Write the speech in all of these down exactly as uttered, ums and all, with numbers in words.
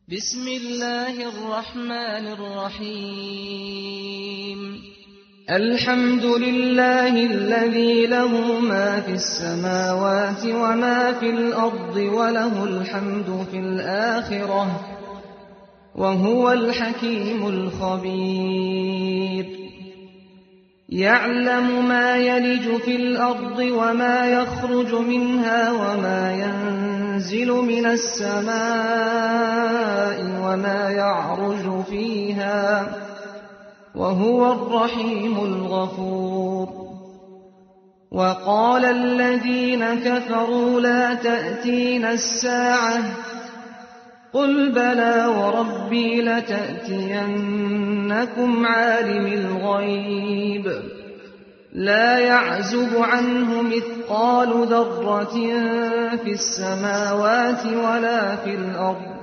بسم الله الرحمن الرحيم الحمد لله الذي له ما في السماوات وما في الأرض وله الحمد في الآخرة وهو الحكيم الخبير يعلم ما يلج في الأرض وما يخرج منها وما ينزل من السماء وما يعرج فيها وهو الرحيم الغفور وقال الذين كفروا لا تأتينا الساعة قل بلى وربي لتأتينكم عالم الغيب لا يعزب عنه مثقال ذرة في السماوات ولا في الأرض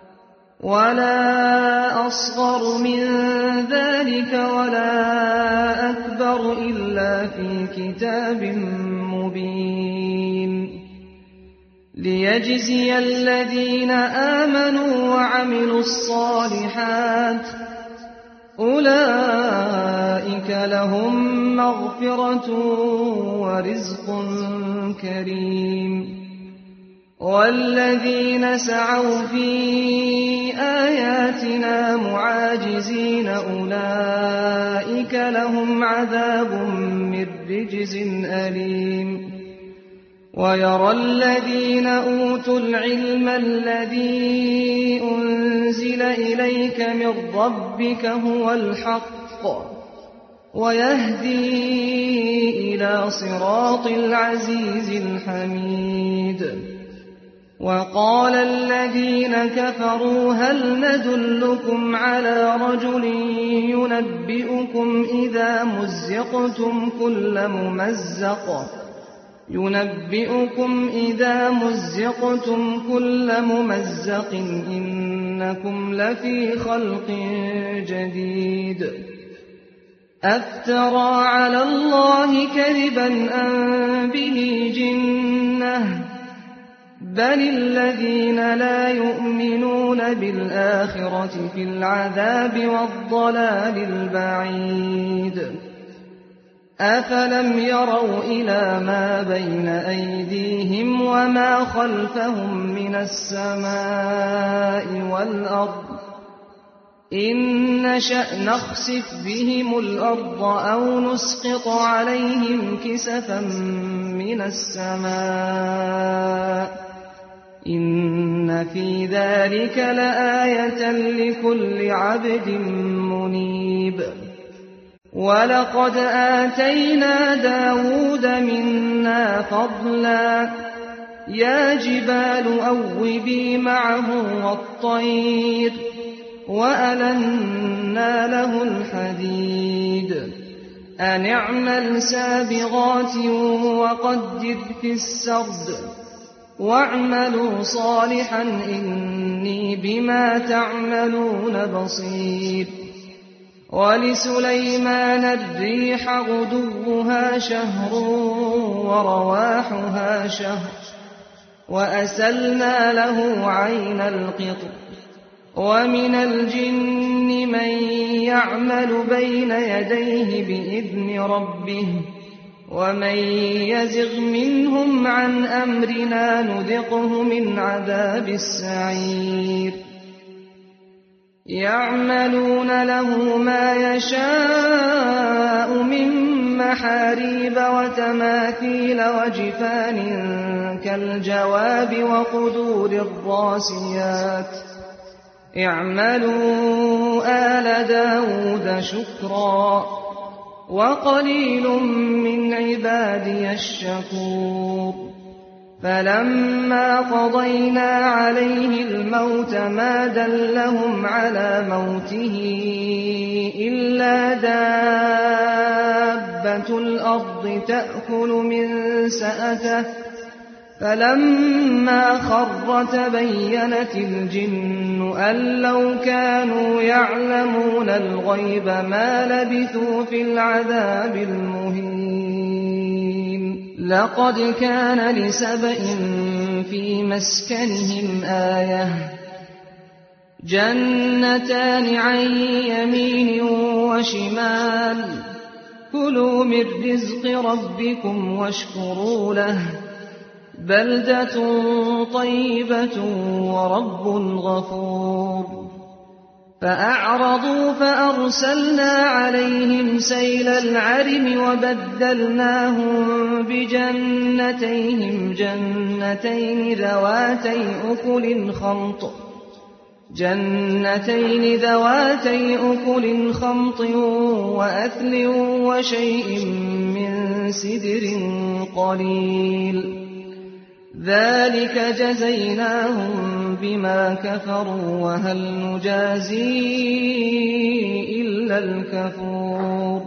ولا أصغر من ذلك ولا أكبر إلا في كتاب مبين ليجزي الذين آمنوا وعملوا الصالحات أولئك لهم مغفرة ورزق كريم والذين سعوا في آياتنا معاجزين أولئك لهم عذاب من رجز أليم ويرى الذين أوتوا العلم الذي أنزل إليك من ربك هو الحق ويهدي إلى صراط العزيز الحميد وقال الذين كفروا هل ندلكم على رجل ينبئكم إذا مزقتم كل ممزق ينبئكم إذا مزقتم كل ممزق إنكم لفي خلق جديد أفترى على الله كذبا أم به جنة بل الذين لا يؤمنون بالآخرة في العذاب والضلال البعيد أفلم يروا إلى ما بين أيديهم وما خلفهم من السماء والأرض إن نشأ نخسف بهم الأرض أو نسقط عليهم كسفا من السماء إن في ذلك لآية لكل عبد منيب ولقد آتينا داود منا فضلا يا جبال أوبي معه والطير وألنا له الحديد أن اعمل سابغات وقدر في السرد واعملوا صالحا إني بما تعملون بصير ولسليمان الريح غدوها شهر ورواحها شهر وأسلنا له عين القطر ومن الجن من يعمل بين يديه بإذن ربه ومن يزغ منهم عن أمرنا نذقه من عذاب السعير يعملون له ما يشاء من محاريب وتماثيل وجفان كالجواب وقدور الراسيات اعملوا آل داود شكرا وقليل من عبادي الشكور فلما قضينا عليه الموت ما دلهم على موته إلا دابة الأرض تأكل من سأته فلما خر تبينت الجن أن لو كانوا يعلمون الغيب ما لبثوا في العذاب المهين لقد كان لسبإ في مسكنهم آية جنتان عن يمين وشمال كلوا من رزق ربكم واشكروا له بلدة طيبة ورب غفور فأعرضوا فأرسلنا عليهم سيل العرم وبدلناهم بجنتيهم جنتين ذواتي أكل خمط جنتين ذواتي أكل خمط وأثل وشيء من سدر قليل ذلك جزيناهم بما كفروا وهل نجازي إلا الكفور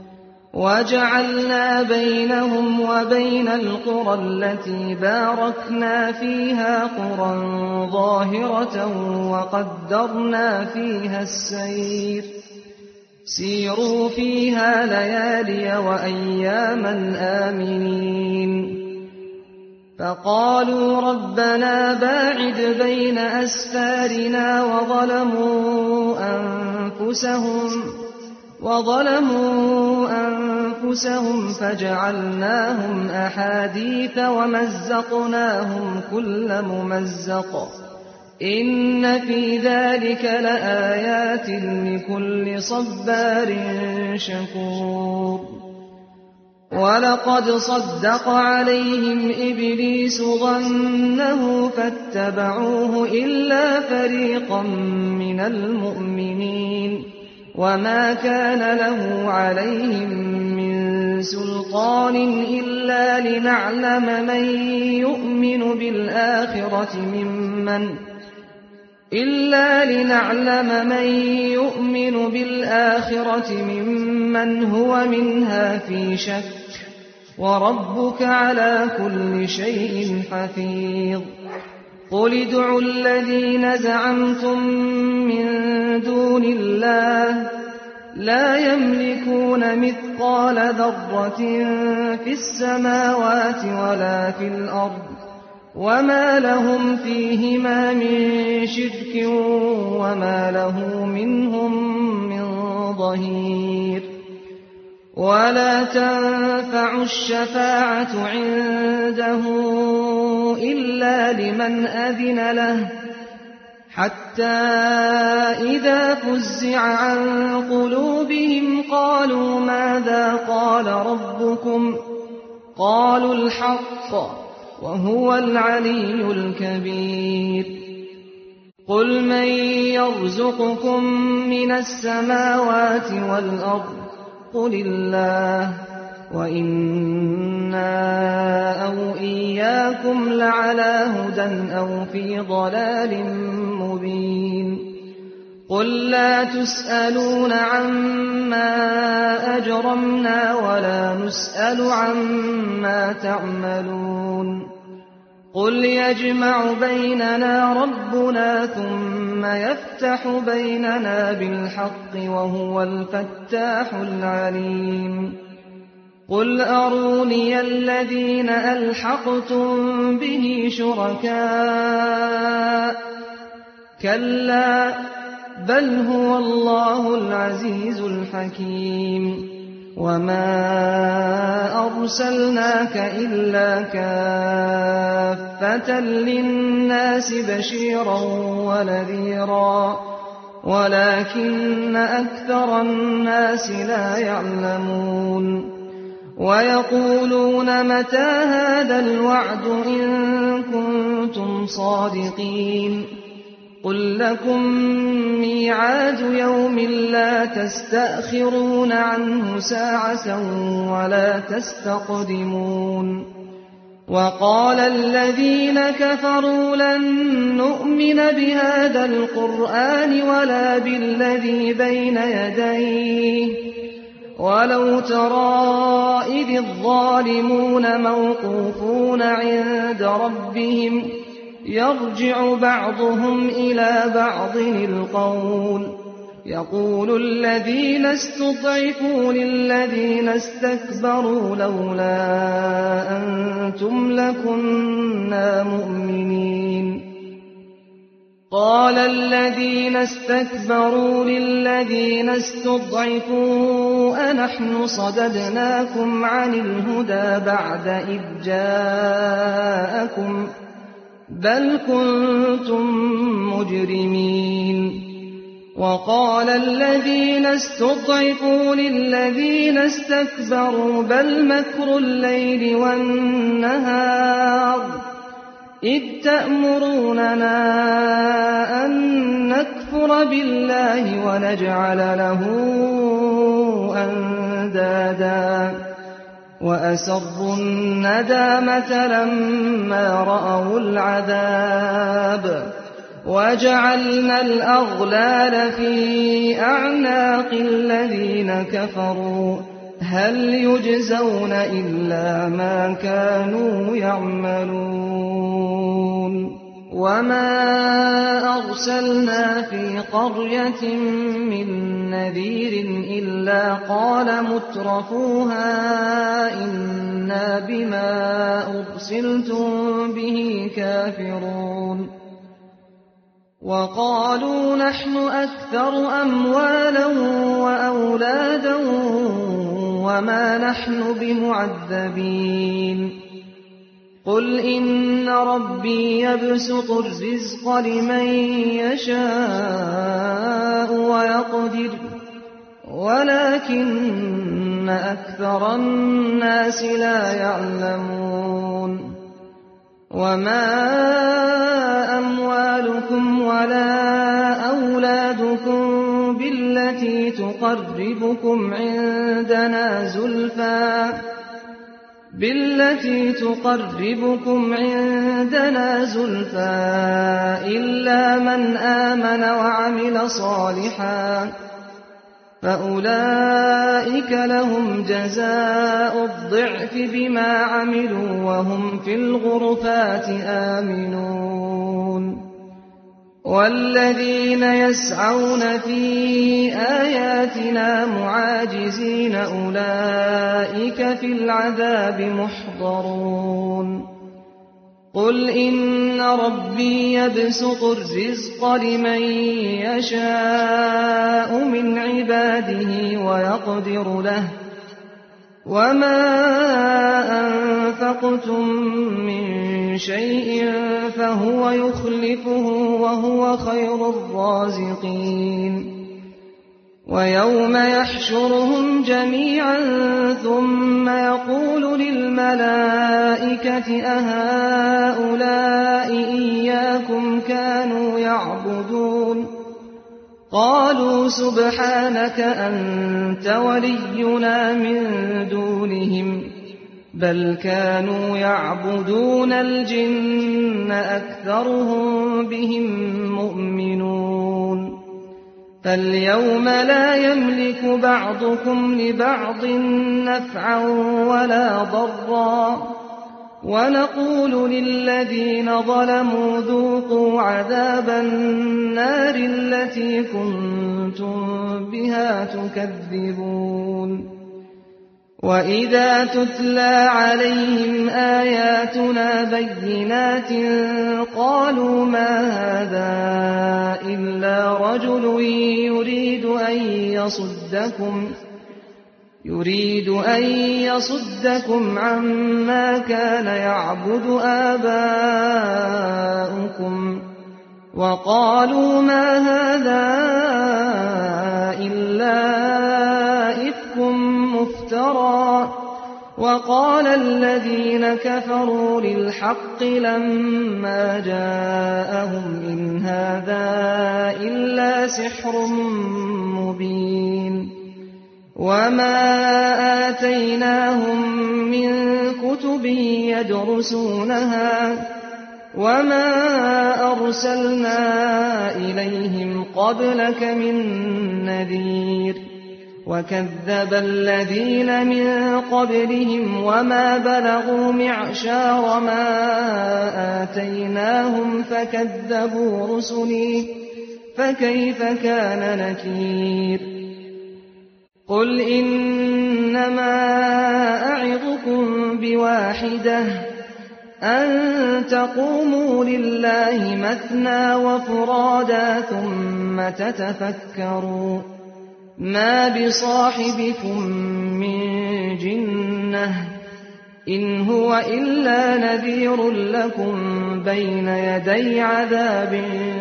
وجعلنا بينهم وبين القرى التي باركنا فيها قرى ظاهرة وقدرنا فيها السير سيروا فيها ليالي وأياما آمنين فقالوا ربنا باعد بين أسفارنا وظلموا أنفسهم وظلموا أنفسهم فجعلناهم أحاديث ومزقناهم كل ممزق إن في ذلك لآيات لكل صبار شكور ولقد صدق عليهم إبليس ظنه فاتبعوه إلا فريقا من المؤمنين وما كان له عليهم من سلطان إلا لنعلم من يؤمن بالآخرة ممن إلا لنعلم من يؤمن بالآخرة ممن هو منها في شك وربك على كل شيء حفيظ قل ادعوا الذين زعمتم من دون الله لا يملكون مثقال ذرة في السماوات ولا في الأرض وما لهم فيهما من شرك وما له منهم من ظهير ولا تنفع الشفاعة عنده إلا لمن أذن له حتى إذا فزع عن قلوبهم قالوا ماذا قال ربكم قالوا الحق وهو العلي الكبير قل من يرزقكم من السماوات والأرض قل الله وإنا أو إياكم لعلى هدى أو في ضلال مبين قل لا تسألون عما أجرمنا ولا نسأل عما تعملون قل يجمع بيننا ربنا ثم يفتح بيننا بالحق وهو الفتاح العليم قل أروني الذين ألحقتم به شركاء كلا بل هو الله العزيز الحكيم وما أرسلناك إلا كافة للناس بشيرا ونذيرا ولكن أكثر الناس لا يعلمون ويقولون متى هذا الوعد إن كنتم صادقين قل لكم ميعاد يوم لا تستأخرون عنه ساعة ولا تستقدمون وقال الذين كفروا لن نؤمن بهذا القرآن ولا بالذي بين يديه ولو ترى إذ الظالمون موقوفون عند ربهم يرجع بعضهم إلى بعض القول يقول الذين استضعفوا للذين استكبروا لولا أنتم لكنا مؤمنين قال الذين استكبروا للذين استضعفوا أنحن صددناكم عن الهدى بعد إذ جاءكم بل كنتم مجرمين وقال الذين استضعفوا للذين استكبروا بل مكر الليل والنهار إذ تأمروننا أن نكفر بالله ونجعل له أندادا وأسروا الندامة لما رأوا العذاب وجعلنا الأغلال في أعناق الذين كفروا هل يجزون إلا ما كانوا يعملون وما أرسلنا في قرية من نذير إلا قال مترفوها إنا بما أرسلتم به كافرون وقالوا نحن أكثر أموالا وأولادا وما نحن بمعذبين قل إن ربي يبسط الرزق لمن يشاء ويقدر ولكن أكثر الناس لا يعلمون وما أموالكم ولا أولادكم بالتي تقربكم عندنا زلفى بالتي تقربكم عندنا زلفى إلا من آمن وعمل صالحا فأولئك لهم جزاء الضعف بما عملوا وهم في الغرفات آمنون والذين يسعون في آياتنا معاجزين أولئك في العذاب محضرون قل إن ربي يبسط الرزق لمن يشاء من عباده ويقدر له وما أنفقتم من شيء فهو يخلفه وهو خير الرازقين ويوم يحشرهم جميعا ثم يقول للملائكة أهؤلاء إياكم كانوا يعبدون قالوا سبحانك أنت ولينا من دونهم بل كانوا يعبدون الجن أكثرهم بهم مؤمنون فاليوم لا يملك بعضكم لبعض نفعا ولا ضرا ونقول للذين ظلموا ذوقوا عذاب النار التي كنتم بها تكذبون وإذا تتلى عليهم آياتنا بينات قالوا ما هذا إلا رجل يريد أن يصدكم يريد أن يصدكم عما كان يعبد آباؤكم وقالوا ما هذا إلا إفك مفترى وقال الذين كفروا للحق لما جاءهم إن هذا إلا سحر مبين وما آتيناهم من كتب يدرسونها وما أرسلنا إليهم قبلك من نذير وكذب الذين من قبلهم وما بلغوا معشار ما آتيناهم فكذبوا رسلي فكيف كان نكير قل إنما أعظكم بواحدة أن تقوموا لله مثنى وفرادا ثم تتفكروا ما بصاحبكم من جنة إن هو إلا نذير لكم بين يدي عذاب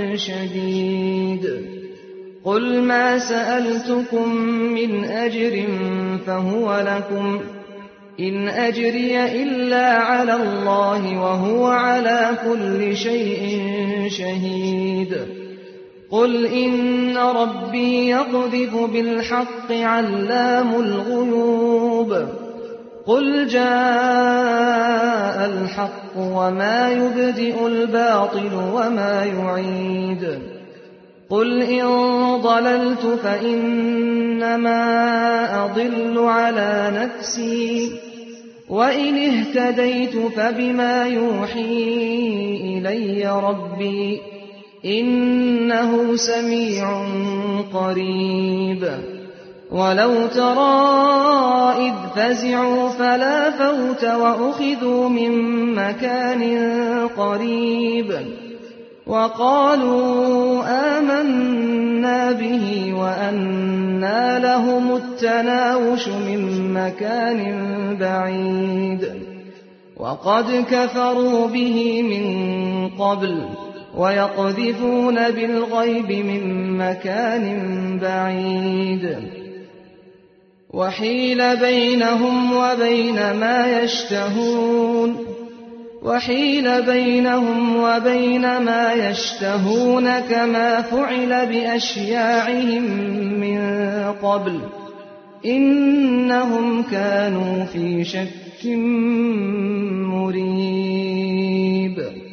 شديد قل ما سألتكم من أجر فهو لكم إن أجري إلا على الله وهو على كل شيء شهيد قل إن ربي يقذف بالحق علام الغيوب قل جاء الحق وما يبدئ الباطل وما يعيد قل إن ضللت فإنما أضل على نفسي وإن اهتديت فبما يوحي إلي ربي إنه سميع قريب ولو ترى إذ فزعوا فلا فوت وأخذوا من مكان قريب وقالوا آمنا به وأنى لهم التناوش من مكان بعيد وقد كفروا به من قبل ويقذفون بالغيب من مكان بعيد وحيل بينهم وبين ما يشتهون وحيل بينهم وبين ما يشتهون كما فعل بأشياعهم من قبل إنهم كانوا في شك مريب